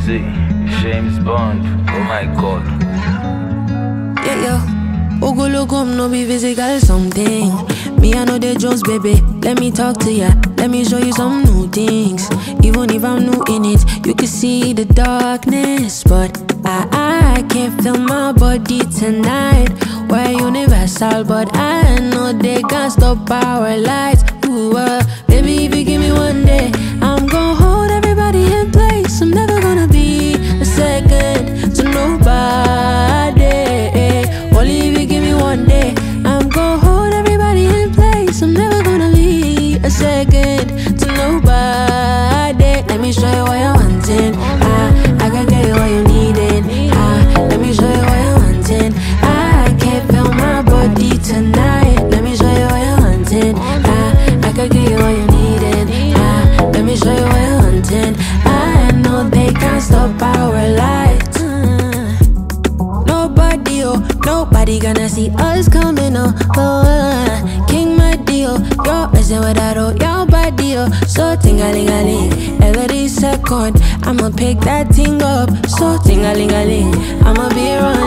See, James Bond, oh my god. Yeah, yo. Ogologum no be physical something. Me, I know the Jones, baby. Let me talk to ya. Let me show you some new things. Even if I'm new in it, you can see the darkness. But I can't feel my body tonight. We're universal, but I know they can't stop our lights. Ooh, baby, if you give me one day, I'm gonna hold everybody in place. I'm never gonna be a second to nobody. Only if you give me one day, I'm gonna hold everybody in place. I'm never gonna be a second to nobody. Let me show you what you're wanting. I can get you what you needed. Let me show you what you're wanting. I can't feel my body tonight. Let me show you what you're wanting. I can get you what you needed. Let me show you what you're wanting. I know they can't stop our lights. Nobody, oh, nobody gonna see us coming, King my deal, you're messing with that, oh, your body, oh. So ting-a-ling-a-ling, every second I'ma pick that thing up. So ting-a-ling-a-ling, I'ma be around